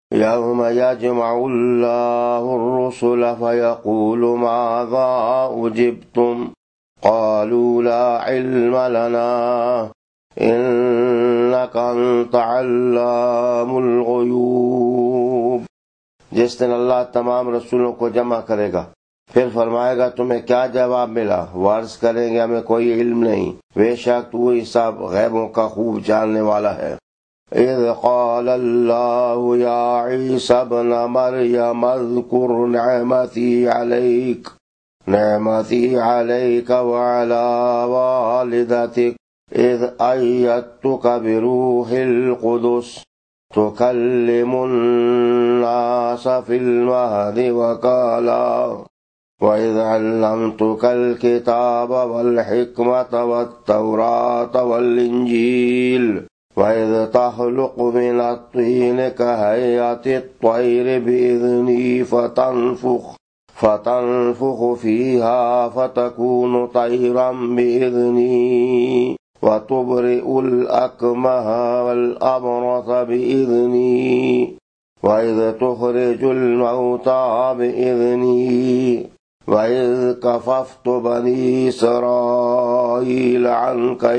यौम यजमउल्लाहुर्रुसुल फयक़ूलु माज़ा उजिब्तुम क़ालू ला इल्म लना इन्नका अंता अल्लामुल ग़ुयूब। जिस दिन अल्लाह तमाम रसूलों को जमा करेगा, फिर फरमाएगा तुम्हें क्या जवाब मिला? वो अर्ज़ करेंगे हमें कोई इल्म नहीं, बेशक तू ही सब गैबों का खूब जानने वाला है। इज़ क़ाल अल्लाहु या ईसा इब्न मरियम अज़्कुर निअमती अलैका व अला वालिदतिक इज़ अय्यदतुका बिरूहिल क़ुदुस तुकल्लिमुन नास फिल महदि व कहला व इज़ अल्लमतुकल किताब वल हिकमत वत्तौरात वल इंजील व इज़ तख़लुक़ु मिनत-तीन कहय्यतित-तय्र बिइज़नी फतन्फुख़ु फ़ीहा फ़तकूनु तय्रन बिइज़नी व तुबरिउल अकमह वल अबरस बिइज़नी व इज़ तुख़रिजुल मौता बिइज़नी व इज़ कफ़फ़्तु बनी इसराईल अन्का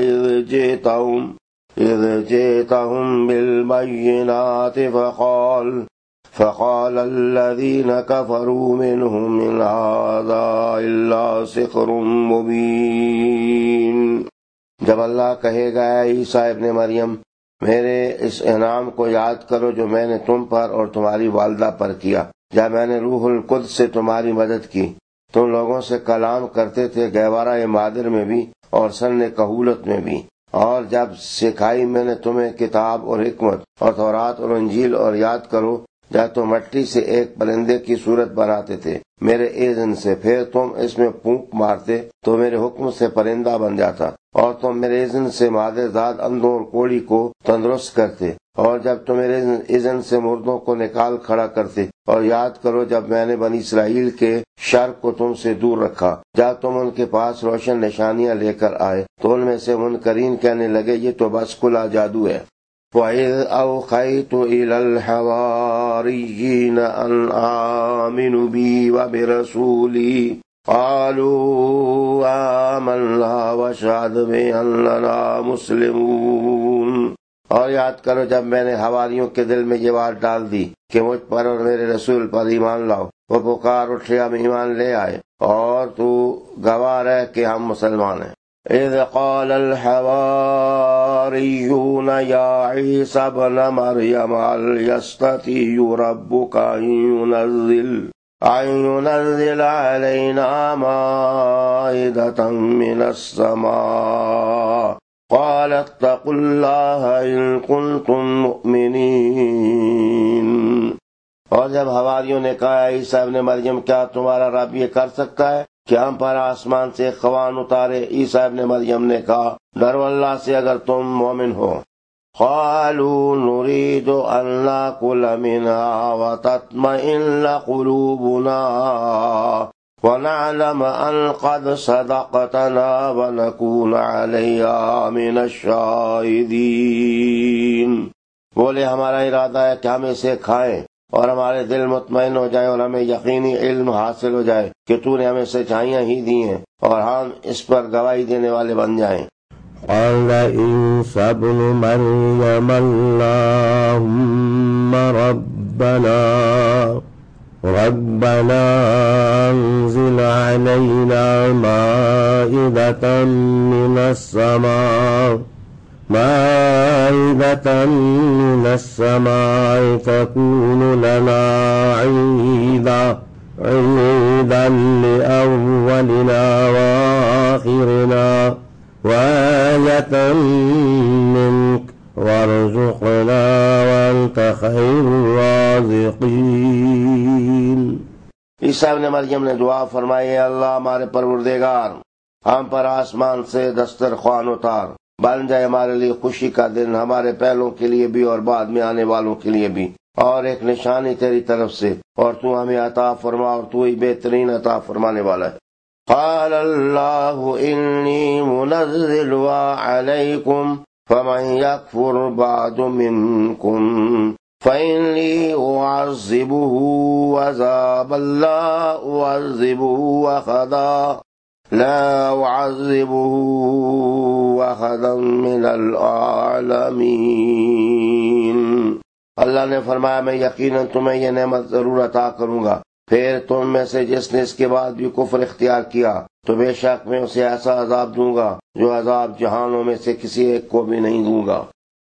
इज़ जि'तहुम बिल-बय्यिनाति फ़क़ाल अल्लज़ीन कफ़रू मिन्हुम इन हाज़ा इल्ला सिह्रुम मुबीन। जब अल्लाह कहेगा ईसा इब्ने मरियम, मेरे इस इनाम को याद करो जो मैंने तुम पर और तुम्हारी वालिदा पर किया, जब मैंने रूहुल कुद्स से तुम्हारी मदद की। तुम लोगों से कलाम करते थे गहवारा मादिर में भी और सन्ने कहूलत में भी, और जब सिखाई मैंने तुम्हें किताब और हिकमत और तौरात और इंजील, और याद करो जब तुम मट्टी से एक परिंदे की सूरत बनाते थे मेरे इज़्न से, फिर तुम इसमें फूंक मारते तो मेरे हुक्म से परिंदा बन जाता, और तुम मेरे इज़्न से मादेदाद अंधों और कोढ़ी को तंदुरुस्त करते, और जब तुम मेरे इज़्न से मुर्दों को निकाल खड़ा करते। और याद करो जब मैंने बनी इसराइल के शर को तुमसे दूर रखा, जब तुम उनके पास रोशन निशानियां लेकर आए तो उनमें से मुनकरीन कहने लगे ये तो बस खुला जादू है। वइज़ औख़यतु इलल हवारिय्यीन अन आमिनू बी व बिरसूली क़ालू आमन्ना वशहद बिअन्नना मुस्लिमून। और याद करो जब मैंने हवारियों के दिल में ये बात डाल दी कि मुझ पर और मेरे रसूल पर ईमान लाओ, वो पुकार उठे हम ईमान ले आए, और तू गवाह है कि हम मुसलमान हैं। इज़ क़ालल हवारिय्यून या ईसा इब्न मरियम हल यस्ततीउ रब्बुका अन युनज़्ज़िल अलैना माइदतम मिनस समा क़ाल इत्तक़ुल्लाह इन कुन्तुम मुमिनीन। और जब हवारियों ने कहा ईसा इब्ने मरियम क्या तुम्हारा रब ये कर सकता है कि हम पर आसमान से ख़वान उतारे? ईसा इब्ने मरियम ने कहा डरो अल्लाह से अगर तुम मोमिन हो। क़ालू नुरीदु अन नाकुल मिनहा व तत्मइन्ना क़ुलूबुना व नअलम अन क़द सदक़तना व नकून अलैहा मिनश शाहिदीन। बोले हमारा इरादा है कि हम इसे खाएं और हमारे दिल मुतमईन हो जाए और हमें यकीनी इल्म हासिल हो जाए कि तूने हमें सच्चाइयां ही दी हैं और हम इस पर गवाही देने वाले बन जाएं। क़ाल ईसा इब्नु मरियम अल्लाहुम्मा रब्बना अंज़िल अलैना माइदतम मिनस समाई तकूनु लना ईदन लिअव्वलिना व आखिरिना व आयतन मिन्क वरज़ुक़ना वअन्त खैरुर राज़िक़ीन। ईसा इब्ने मरियम ने दुआ फरमाई, अल्लाह हमारे परवरदिगार, हम पर आसमान से दस्तरख्वान उतार, बन जाए हमारे लिए खुशी का दिन, हमारे पहलों के लिए भी और बाद में आने वालों के लिए भी, और एक निशानी तेरी तरफ से, और तू हमें अता फरमा और तू ही बेहतरीन अता फरमाने वाला है। क़ाल अल्लाहु इन्नी मुनज़्ज़िलुहा अलैकुम फमन यकफुर बअदु मिनकुम फ़इन्नी उअज़्ज़िबुहु अज़ाबन ला उअज़्ज़िबुहु अहदा ला उअज़्ज़िबुहु अहदन मिनल आलमीन। अल्लाह ने फरमाया, मैं यकीनन तुम्हें यह नेमत जरूर अता करूंगा। फिर तुम में से जिसने इसके बाद भी कुफ्र इख्तियार किया तो बेशक मैं उसे ऐसा अजाब दूंगा जो अजाब जहानों में से किसी एक को भी नहीं दूंगा।